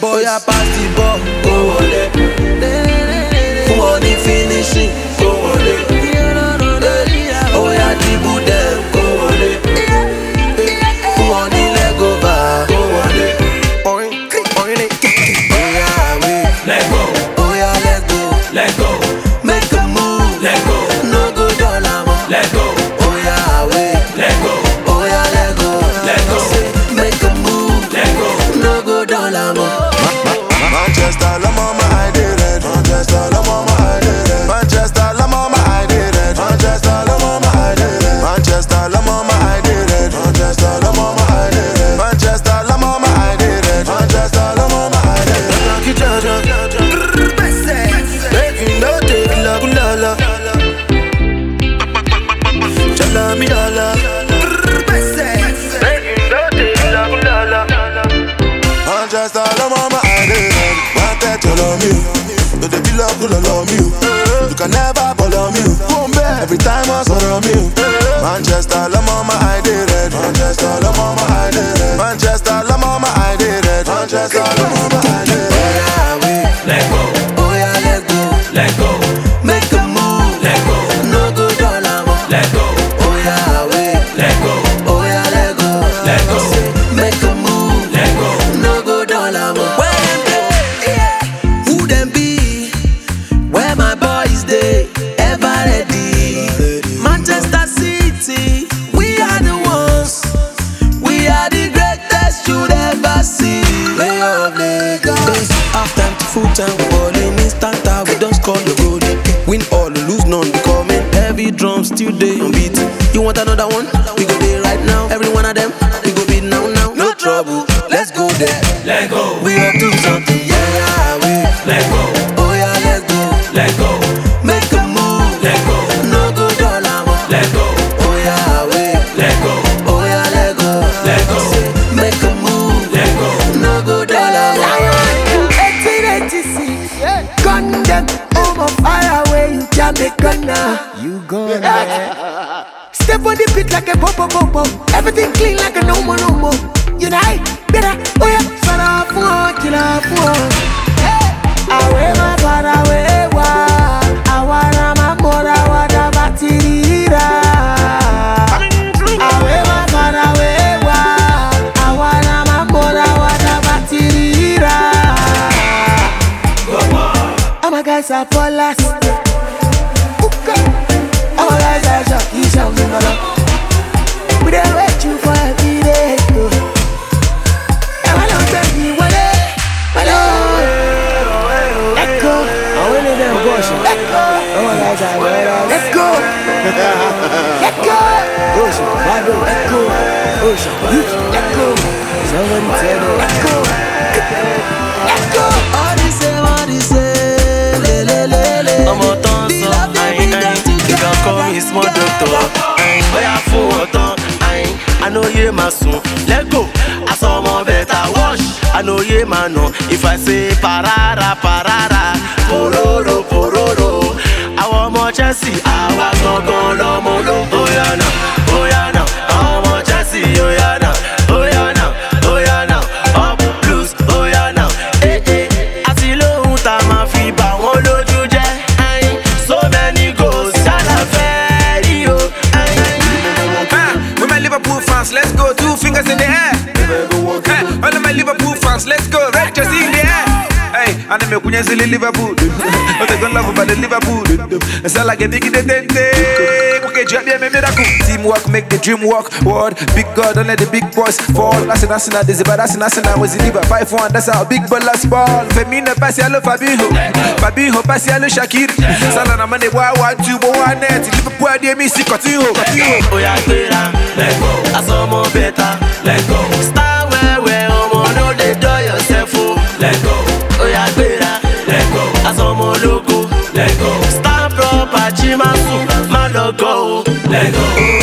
boys. Oya pass the ball, go wole. Fún wọn ní finishing, go wole. Oya dribble them, go wole. Fún wọn ní leg over, go wole. Oya we, let go, oya let go, let go, make a move, let go, no go dollar mo. let go, Oya we, let go, oya let go, let go, make a move, let go. no go dollar mo. Manchester, la mama, I did it. Manchester, la mama, I did it. Manchester, la mama, I did it. Manchester, la mama, I did it. Manchester, la mama, I did it. Manchester, la mama, I did it. Manchester, la mama, I did it. Manchester, la mama, I did it. Making no day, la la. Chala mi la. Making no day, la. Manchester, la mama, I did it. Wanted to love you. Do they be love to love you? You can never follow me. Every time I saw you. Manchester, la mama, I did it. Manchester, la mama, I did it. Manchester, la mama, I did it. Manchester, la mama, I did it. Oya we, Let go, oya let go, let go, make a move, let go, no go dollar mo. let go, Oya we, let go, oya let go, let go, make a move, let go. no go dollar mo. Where them dey? Who them be? Where my boys dey? Ever ready? Manchester City, we are the ones. We are the greatest you'd ever see. Player of Lagos. Half time to full time, we ballin' instant time. We don't score the goal. Win all, lose none. We coming heavy drums still dey on beat. You want another one? We go there right now. Every one of them, we go beat now. No trouble, let's go there. Let go, We up to something, yeah. We, let go, oh yeah, let's go. let go, Make a move, let go, no go dollar mo. let go, Oh yeah, we, let go, oh yeah, let go. let go, Make a move, let go. no go dollar mo. 1886, gun them, home of fire where you jam the gunner. You gonna step on the beat like a pop. Everything clean like a no more. You know, better, oh yeah, sana fuwa, kila fuwa. Awe ma para we wa, awana ma mora wada batirira. Awe ma para we wa, awana ma mora wada batirira. All my guys are ballers. All my guys are jockey, shouting we don't wait you for every day. And I don't tell you what let go. I win it then, boss. Let go. All my guys are ballers. Let go. Let go. Ocean, Bible, let go. Ocean, let go. Somebody tell me, let go. Let go. All this say, le. I'm a dancer, you can call me small doctor. I know you my son, let go. I saw more better wash. I know you my no. If I say parara, pororo, I want more Chelsea. I want no. Oh yeah now, I want more Chelsea. Oh yeah now. Up blues, oh yeah now. I see low time fi ba won loju je. So many goals, Salah ferry yo. With my Liverpool fans, let's go. 2 fingers in the air. Hey, all of my Liverpool fans, let's go. Red jersey in the air. Hey, and I'm a silly Liverpool. But they don't love about the Liverpool. It's all like a big okay, drop me a miracle. Teamwork make the dream work. Word, big God, don't let the big boys fall. That's a was in Liver 5-1. That's how big ballers ball. Femina Pasialo Fabinho Pasialo Shakir. Salana Mane, 1-2, 1 net. Liverpool, they miss it, continue. Oh yeah, let go. I saw more better, let go. Star where, no, they do yourself, oh. Let go, Oh yeah, let go, I saw more logo, let go, Star proper, Chimasu, my logo. let go.